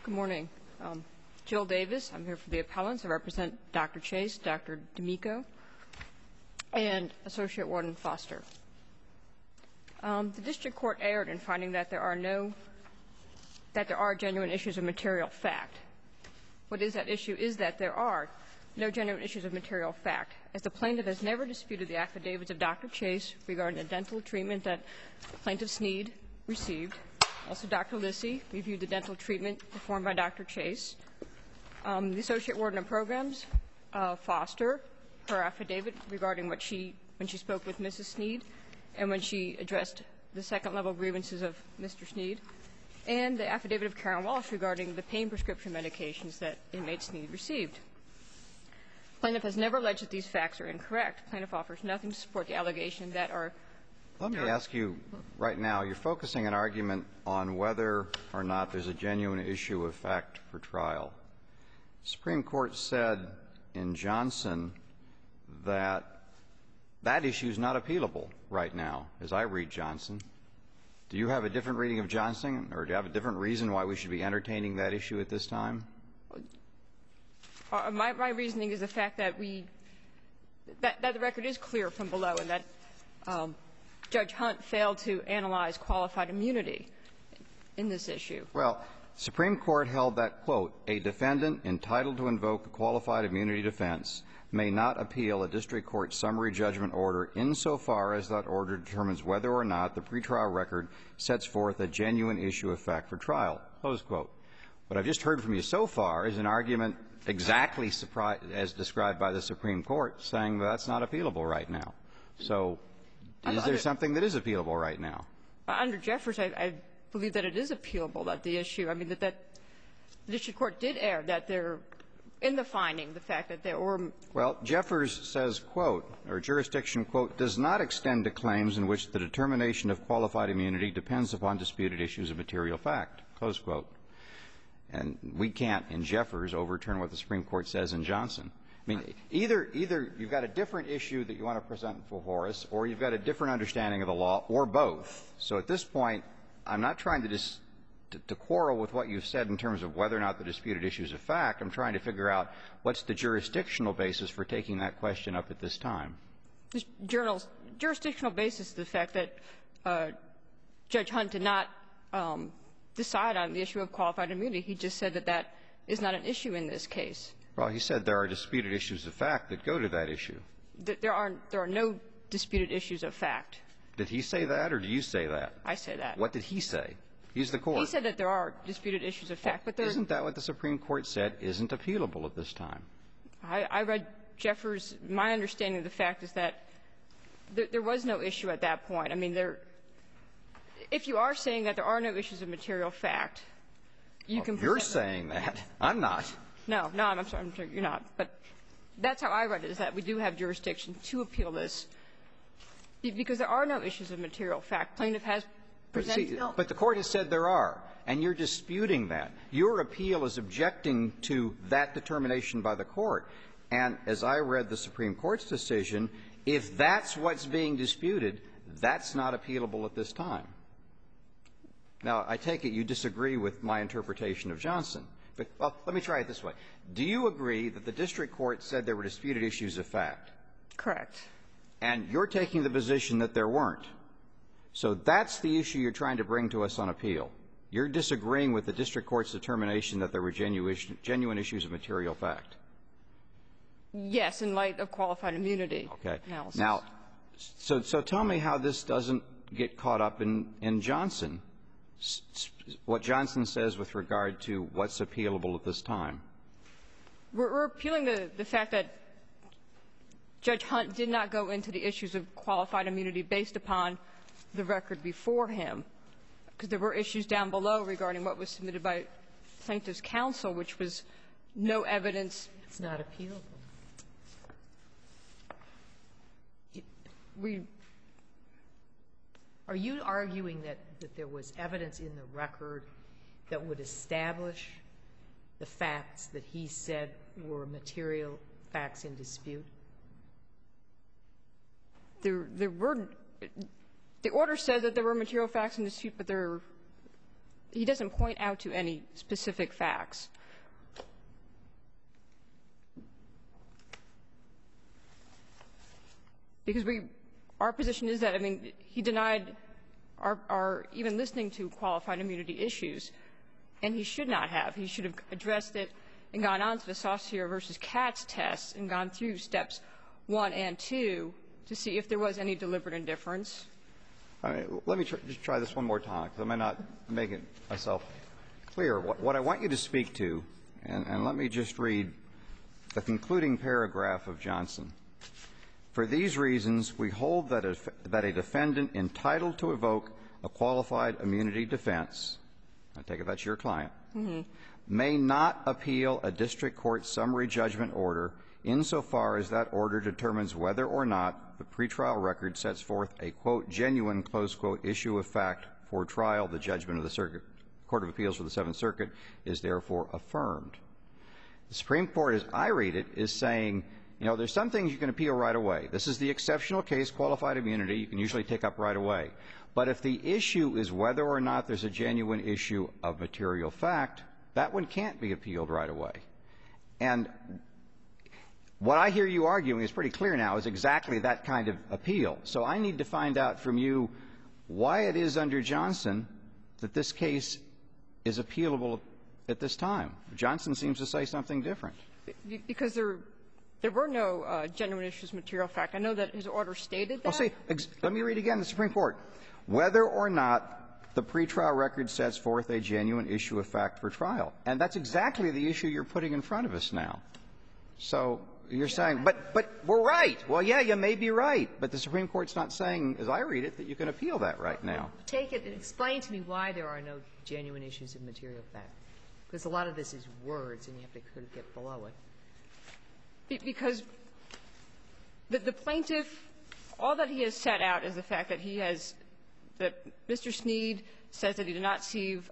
Good morning. Jill Davis. I'm here for the appellants. I represent Dr. Chase, Dr. D'Amico, and Associate Warden Foster. The district court erred in finding that there are genuine issues of material fact. What is that issue is that there are no genuine issues of material fact, as the plaintiff has never disputed the affidavits of Dr. Chase regarding the dental treatment that Plaintiff Sneed received. Also, Dr. Lissy reviewed the dental treatment performed by Dr. Chase. The Associate Warden of Programs, Foster, her affidavit regarding when she spoke with Mrs. Sneed and when she addressed the second-level grievances of Mr. Sneed, and the affidavit of Karen Walsh regarding the pain prescription medications that inmate Sneed received. Plaintiff has never alleged that these facts are incorrect. Plaintiff offers nothing to support the allegation that are. Let me ask you right now, you're focusing an argument on whether or not there's a genuine issue of fact for trial. The Supreme Court said in Johnson that that issue is not appealable right now, as I read Johnson. Do you have a different reading of Johnson, or do you have a different reason why we should be entertaining that issue at this time? My reasoning is the fact that that the record is clear from below and that Judge Hunt failed to analyze qualified immunity in this issue. Well, Supreme Court held that, quote, "A defendant entitled to invoke a qualified immunity defense may not appeal a district court summary judgment order insofar as that order determines whether or not the pretrial record sets forth a genuine issue of fact for trial," close quote. What I've just heard from you so far is an argument exactly as described by the Supreme Court, saying that's not appealable right now. So is there something that is appealable right now? Under Jeffers, I believe that it is appealable, that the issue, I mean, that the district court did err, that there, in the finding, the fact that there were. Well, Jeffers says, quote, or jurisdiction, quote, "does not extend to claims in which the determination of qualified immunity depends upon disputed issues of material fact," close quote. And we can't, in Jeffers, overturn what the Supreme Court says in Johnson. I mean, either you've got a different issue that you want to present before us, or you've got a different understanding of the law, or both. So at this point, I'm not trying to quarrel with what you've said in terms of whether or not the disputed issues of fact. I'm trying to figure out what's the jurisdictional basis for taking that question up at this time. The jurisdictional basis is the fact that Judge Hunt did not decide on the issue of qualified immunity. He just said that that is not an issue in this case. Well, he said there are disputed issues of fact that go to that issue. There are no disputed issues of fact. Did he say that, or do you say that? I say that. What did he say? He's the court. He said that there are disputed issues of fact, but there isn't that what the Supreme Court said isn't appealable at this time? I read Jeffers. My understanding of the fact is that there was no issue at that point. I mean, if you are saying that there are no issues of material fact, you can present. You're saying that. I'm not. No, I'm sorry. I'm sure you're not. But that's how I read it, is that we do have jurisdiction to appeal this, because there are no issues of material fact. Plaintiff has presented. But the Court has said there are, and you're disputing that. Your appeal is objecting to that determination by the Court. And as I read the Supreme Court's decision, if that's what's being disputed, that's not appealable at this time. Now, I take it you disagree with my interpretation of Johnson. But, well, let me try it this way. Do you agree that the district court said there were disputed issues of fact? Correct. And you're taking the position that there weren't. So that's the issue you're trying to bring to us on appeal. You're disagreeing with the district court's determination that there were genuine issues of material fact. Yes, in light of qualified immunity analysis. Now, so tell me how this doesn't get caught up in Johnson, what Johnson says with regard to what's appealable at this time. We're appealing the fact that Judge Hunt did not go into the issues of qualified immunity based upon the record before him, because there were issues down below regarding what was submitted by plaintiff's counsel, which was no evidence. It's not appealable. Are you arguing that there was evidence in the record that would establish the facts that he said were material facts in dispute? The order said that there were material facts in dispute, but there he doesn't point out to any specific facts. Because our position is that, I mean, he denied our even listening to qualified immunity issues, and he should not have. He should have addressed it and gone on to the Saussure v. Katz test and gone through steps 1 and 2 to see if there was any deliberate indifference. All right. Let me just try this one more time, because I may not make it myself clear. What I want you to speak to, and let me just read the concluding paragraph of Johnson. For these reasons, we hold that a defendant entitled to evoke a qualified immunity defense, I take it that's your client, may not appeal a district court summary judgment order insofar as that order determines whether or not the pretrial record sets forth a, quote, genuine, close quote, issue of fact for trial. The judgment of the Circuit Court of Appeals for the Seventh Circuit is therefore affirmed. The Supreme Court, as I read it, is saying, you know, there's some things you can appeal right away. This is the exceptional case, qualified immunity. You can usually take up right away. But if the issue is whether or not there's a genuine issue of material fact, that one can't be appealed right away. And what I hear you arguing is pretty clear now, is exactly that kind of appeal. So I need to find out from you why it is under Johnson that this case is appealable at this time. Johnson seems to say something different. Because there were no genuine issues of material fact. I know that his order stated that. Well, see, let me read again the Supreme Court. Whether or not the pretrial record sets forth a genuine issue of fact for trial. And that's exactly the issue you're putting in front of us now. So you're saying, but we're right. Well, yeah, you may be right. But the Supreme Court's not saying, as I read it, that you can appeal that right now. Take it and explain to me why there are no genuine issues of material fact. Because a lot of this is words, and you have to sort of get below it. Because the plaintiff, all that he has set out is the fact that he has – that Mr. Sneed says that he did not receive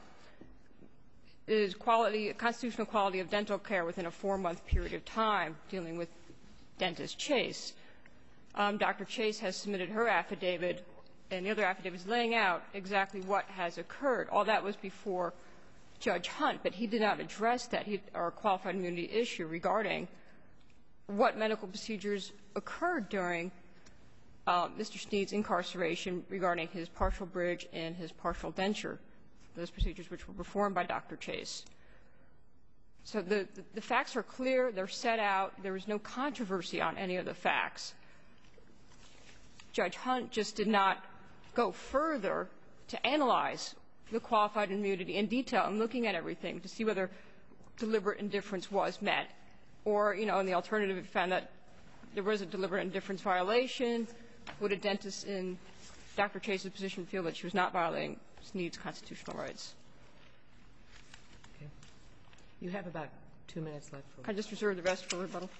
his quality, constitutional quality of dental care within a 4-month period of time dealing with dentist Chase. Dr. Chase has submitted her affidavit, and the other affidavit is laying out exactly what has occurred. All that was before Judge Hunt, but he did not address that or qualified immunity issue regarding what medical procedures occurred during Mr. Sneed's incarceration regarding his partial bridge and his partial denture, those procedures which were performed by Dr. Chase. So the facts are clear. They're set out. There was no controversy on any of the facts. Judge Hunt just did not go further to analyze the qualified immunity in detail and looking at everything to see whether deliberate indifference was met. Or, you know, in the alternative, it found that there was a deliberate indifference violation. Would a dentist in Dr. Chase's position feel that she was not violating Sneed's constitutional rights? Okay. You have about 2 minutes left. Can I just reserve the rest for rebuttal?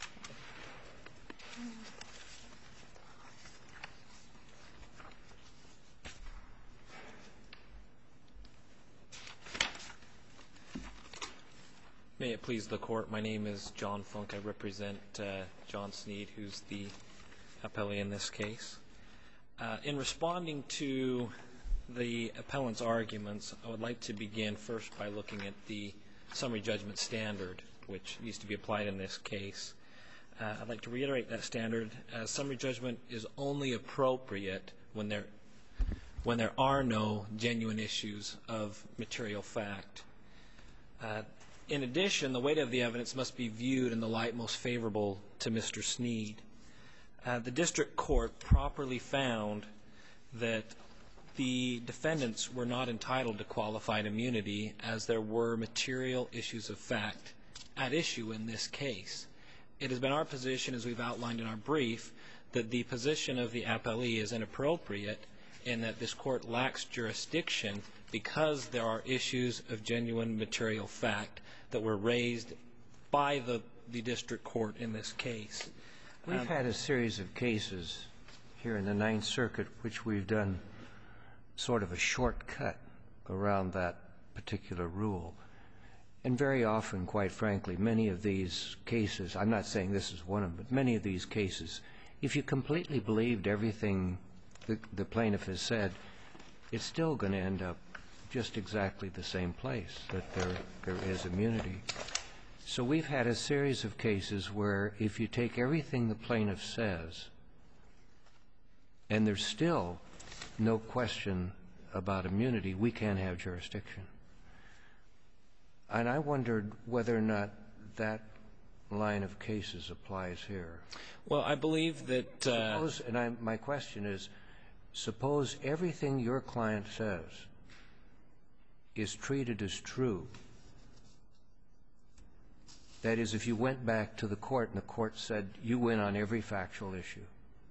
May it please the Court. My name is John Funk. I represent John Sneed, who's the appellee in this case. In responding to the appellant's arguments, I would like to begin first by looking at the summary judgment standard, which needs to be applied in this case. I'd like to reiterate that standard. Summary judgment is only appropriate when there are no genuine issues of material fact. In addition, the weight of the evidence must be viewed in the light most favorable to Mr. Sneed. The district court properly found that the defendants were not entitled to qualified immunity as there were material issues of fact at issue in this case. It has been our position, as we've outlined in our brief, that the position of the appellee is inappropriate and that this court lacks jurisdiction because there are issues of genuine material fact that were raised by the district court in this case. We've had a series of cases here in the Ninth Circuit which we've done sort of a shortcut around that particular rule. And very often, quite frankly, many of these cases, I'm not saying this is one of them, but many of these cases, if you completely believed everything the plaintiff has said, it's still going to end up just exactly the same place, that there is immunity. So we've had a series of cases where if you take everything the plaintiff says and there's still no question about immunity, we can't have jurisdiction. And I wondered whether or not that line of cases applies here. Well, I believe that Suppose, and my question is, suppose everything your client says is treated as true. That is, if you went back to the court and the court said you win on every factual issue,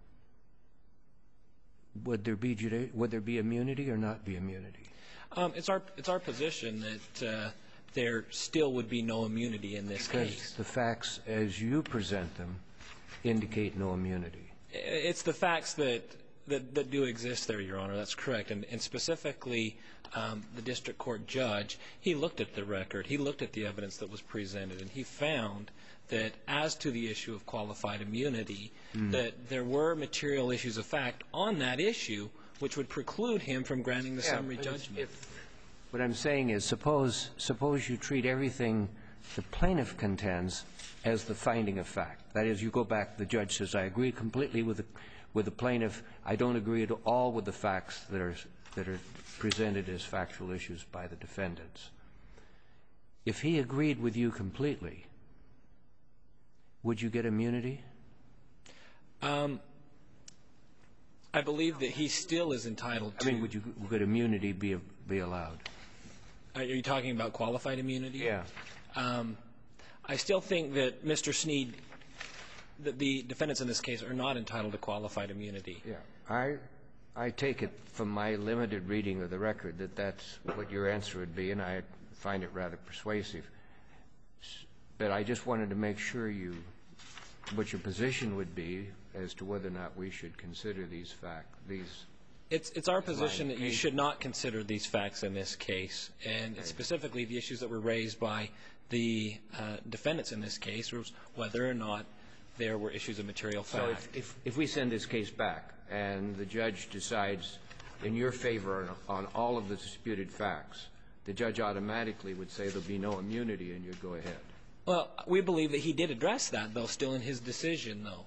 would there be immunity or not be immunity? It's our position that there still would be no immunity in this case. Because the facts as you present them indicate no immunity. It's the facts that do exist there, Your Honor. That's correct. And specifically, the district court judge, he looked at the record. He looked at the evidence that was presented, and he found that as to the issue of qualified immunity, that there were material issues of fact on that issue which would preclude him from granting the summary judgment. What I'm saying is, suppose you treat everything the plaintiff contends as the finding of fact. That is, you go back, the judge says, I agree completely with the plaintiff. I don't agree at all with the facts that are presented as factual issues by the defendants. If he agreed with you completely, would you get immunity? I believe that he still is entitled to. I mean, would immunity be allowed? Are you talking about qualified immunity? Yeah. I still think that Mr. Sneed, that the defendants in this case are not entitled to qualified immunity. Yeah. I take it from my limited reading of the record that that's what your answer would be, and I find it rather persuasive. But I just wanted to make sure what your position would be as to whether or not we should consider these facts. It's our position that you should not consider these facts in this case, and specifically the issues that were raised by the defendants in this case was whether or not there were issues of material fact. So if we send this case back and the judge decides in your favor on all of the disputed facts, the judge automatically would say there'll be no immunity and you'd go ahead. Well, we believe that he did address that, though, still in his decision, though.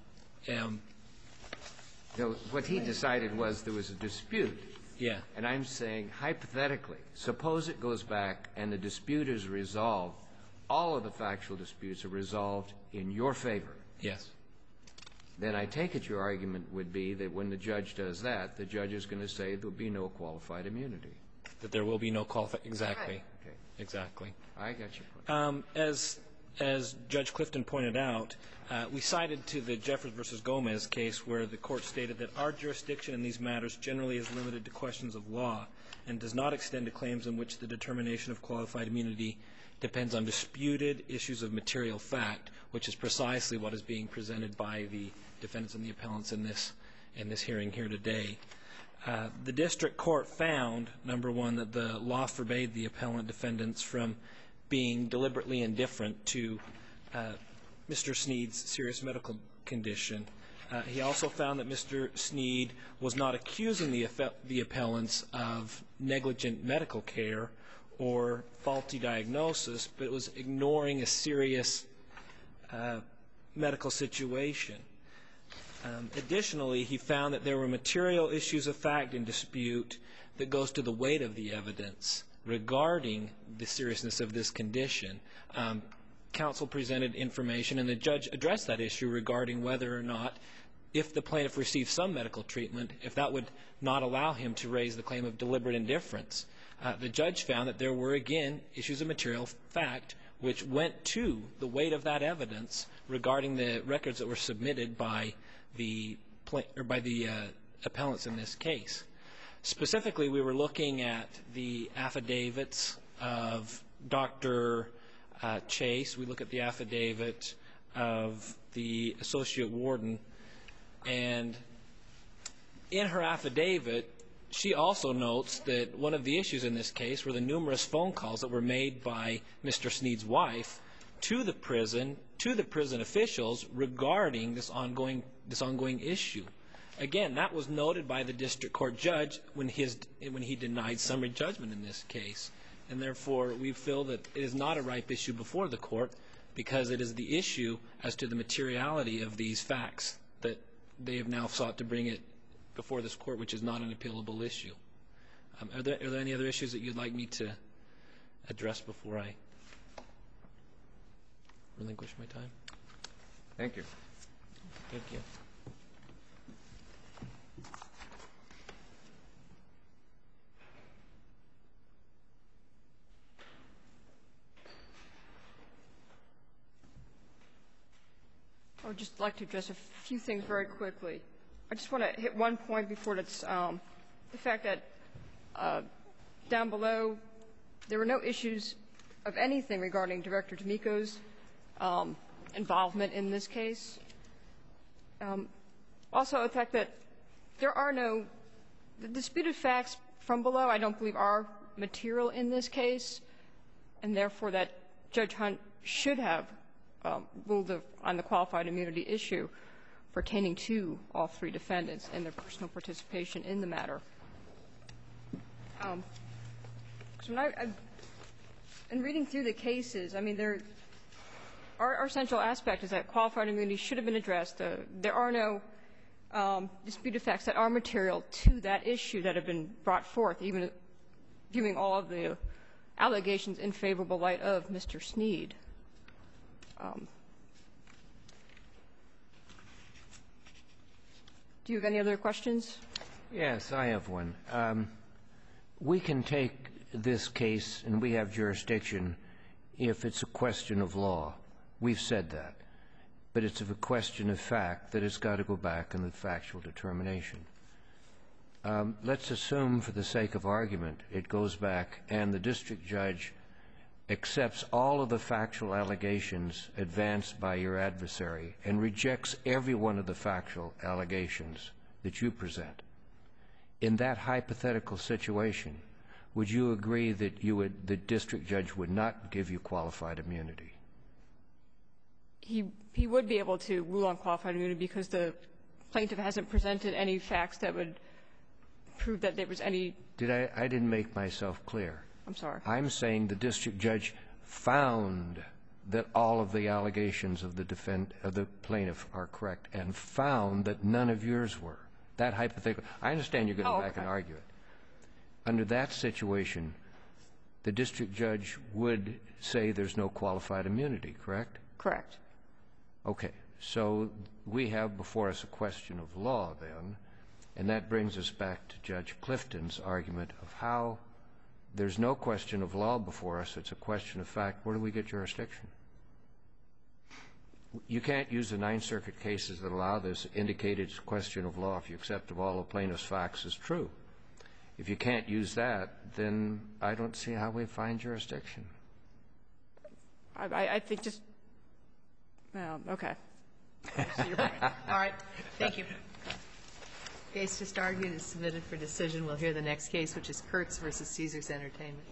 What he decided was there was a dispute. Yeah. And I'm saying, hypothetically, suppose it goes back and the dispute is resolved, all of the factual disputes are resolved in your favor. Yes. Then I take it your argument would be that when the judge does that, the judge is going to say there'll be no qualified immunity. That there will be no qualified. Exactly. Right. Okay. Exactly. I got your point. As Judge Clifton pointed out, we cited to the Jeffers v. Gomez case where the court stated that our jurisdiction in these matters generally is limited to questions of law and does not extend to claims in which the determination of qualified immunity depends on disputed issues of material fact, which is precisely what is being presented by the defendants and the appellants in this hearing here today. The district court found, number one, that the law forbade the appellant defendants from being deliberately indifferent to Mr. Sneed's serious medical condition. He also found that Mr. Sneed was not accusing the appellants of negligent medical care or faulty diagnosis, but was ignoring a serious medical situation. Additionally, he found that there were material issues of fact in dispute that goes to the weight of the evidence regarding the seriousness of this condition. Counsel presented information, and the judge addressed that issue regarding whether or not, if the plaintiff received some medical treatment, if that would not allow him to raise the claim of deliberate indifference. The judge found that there were, again, issues of material fact which went to the weight of that evidence regarding the records that were submitted by the appellants in this case. Specifically, we were looking at the affidavits of Dr. Chase. We look at the affidavit of the associate warden. And in her affidavit, she also notes that one of the issues in this case were the numerous phone calls that were made by Mr. Sneed's wife to the prison officials regarding this ongoing issue. Again, that was noted by the district court judge when he denied summary judgment in this case. And therefore, we feel that it is not a ripe issue before the court because it is the issue as to the materiality of these facts that they have now sought to bring it before this court, which is not an appealable issue. Are there any other issues that you'd like me to address before I relinquish my time? Thank you. Thank you. I would just like to address a few things very quickly. I just want to hit one point before it's the fact that down below there were no issues of anything regarding Director D'Amico's involvement in this case. Also, the fact that there are no the disputed facts from below I don't believe are material in this case, and therefore that Judge Hunt should have ruled on the qualified immunity issue pertaining to all three defendants and their personal participation in the matter. In reading through the cases, I mean, our central aspect is that qualified immunity should have been addressed. There are no disputed facts that are material to that issue that have been brought forth, even viewing all of the allegations in favorable light of Mr. Sneed. Do you have any other questions? Yes, I have one. We can take this case, and we have jurisdiction, if it's a question of law. We've said that. But it's a question of fact that it's got to go back in the factual determination. Let's assume, for the sake of argument, it goes back and the district judge accepts all of the factual allegations advanced by your adversary and rejects every one of the factual allegations that you present. In that hypothetical situation, would you agree that the district judge would not give you qualified immunity? He would be able to rule on qualified immunity because the plaintiff hasn't presented any facts that would prove that there was any. I didn't make myself clear. I'm sorry. I'm saying the district judge found that all of the allegations of the plaintiff are correct and found that none of yours were. That hypothetical. I understand you're going to go back and argue it. Under that situation, the district judge would say there's no qualified immunity, correct? Correct. Okay. So we have before us a question of law, then, and that brings us back to Judge Clifton's argument of how there's no question of law before us. It's a question of fact. Where do we get jurisdiction? You can't use the Ninth Circuit cases that allow this indicated question of law if you accept of all the plaintiff's facts as true. If you can't use that, then I don't see how we find jurisdiction. I think just okay. All right. Thank you. The case just argued is submitted for decision. We'll hear the next case, which is Kurtz v. Caesars Entertainment.